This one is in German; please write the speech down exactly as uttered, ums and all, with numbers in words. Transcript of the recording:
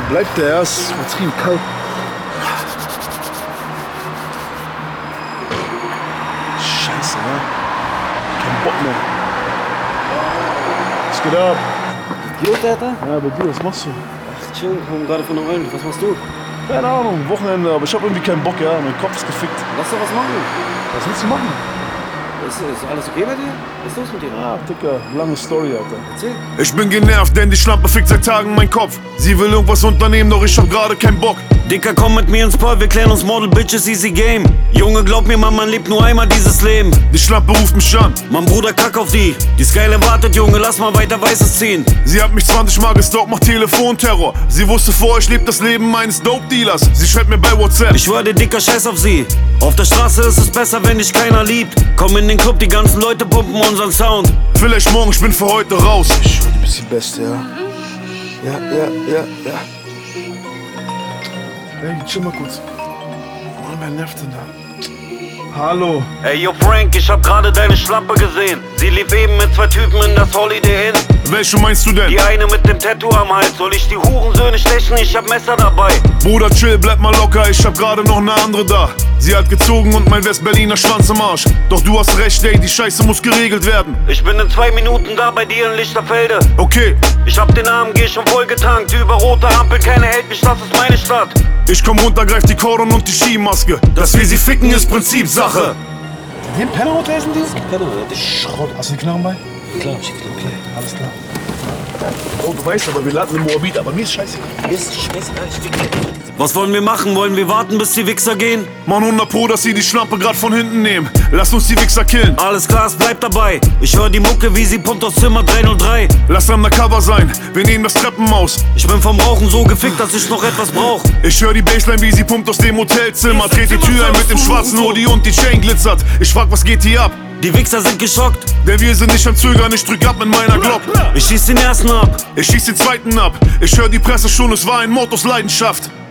bleibt der? Er ist übertrieben kalt. Scheiße, ne? Kein Bock mehr. Was geht ab? Idiot, Alter? Ja, bei dir, was machst du? Ach, chill, komm gerade von der Rollen. Was machst du? Keine Ahnung, Wochenende, aber ich hab irgendwie keinen Bock, ja. Mein Kopf ist gefickt. Lass doch was machen. Was willst du machen? Ist, ist alles okay bei dir? Was ist los mit dir? Ah, Dicker, lange Story, Alter. Erzähl. Ich bin genervt, denn die Schlampe fickt seit Tagen meinen Kopf. Sie will irgendwas unternehmen, doch ich hab gerade keinen Bock. Dicker, komm mit mir ins Pub, wir klären uns Model Bitches, easy game. Junge, glaub mir, Mann, man lebt nur einmal dieses Leben. Die Schlampe ruft mich an. Mann, Bruder, kack auf die. Die Skyline wartet, Junge, lass mal weiter Weißes ziehen. Sie hat mich zwanzig Mal gestalkt, macht Telefonterror. Sie wusste vor, ich lebe das Leben meines Dope-Dealers. Sie schreibt mir bei WhatsApp. Ich schwör dir, Dicker, scheiß auf sie. Auf der Straße ist es besser, wenn dich keiner liebt. Komm in den Club, die ganzen Leute pumpen unseren Sound. Vielleicht morgen, ich bin für heute raus. Ich schwör, du bist die Beste, ja? Ja, ja, ja, ja. Hey, chill mal kurz. Mann, wer nervt denn da? Hallo. Ey, yo, Frank, ich hab gerade deine Schlampe gesehen. Sie lief eben mit zwei Typen in das Holiday Inn. Welche meinst du denn? Die eine mit dem Tattoo am Hals. Soll ich die Hurensöhne stechen? Ich hab Messer dabei. Bruder, chill, bleib mal locker, ich hab gerade noch ne andere da. Sie hat gezogen und mein Westberliner Schwanz im Arsch. Doch du hast recht, ey, die Scheiße muss geregelt werden. Ich bin in zwei Minuten da bei dir in Lichterfelde. Okay, Ich hab den A M G schon voll getankt. Über rote Ampel, keiner hält mich, das ist meine Stadt. ich komm runter, greif die Cordon und die Skimaske. Dass wir sie ficken, ist Prinzipsache. Hier im Pennerhotel sind die? Penner, ja, Schrott. Hast du die Knarren bei? klar, ich glaub, okay. Alles klar. Oh, du weißt aber, wir landen im Moabit, aber mir ist scheißegal. Mir ist scheißegal, ich fick dich. Was wollen wir machen? Wollen wir warten, bis die Wichser gehen? Mann, hundert Pro, dass sie die Schlampe grad von hinten nehmen. Lass uns die Wichser killen. Alles klar, es bleibt dabei. Ich höre die Mucke, wie sie pumpt aus Zimmer drei null drei. Lass undercover sein, wir nehmen das Treppenhaus. Ich bin vom Rauchen so gefickt, dass ich noch etwas brauch. Ich höre die Bassline, wie sie pumpt aus dem Hotelzimmer. Dreht die Tür ein mit dem schwarzen Hoodie und die Chain glitzert. Ich frag, was geht hier ab? Die Wichser sind geschockt. Denn wir sind nicht am Zögern, ich drück ab mit meiner Glock. Ich schieß den ersten ab. Ich schieß den zweiten ab. Ich hör die Presse schon, es war ein Mord aus Leidenschaft.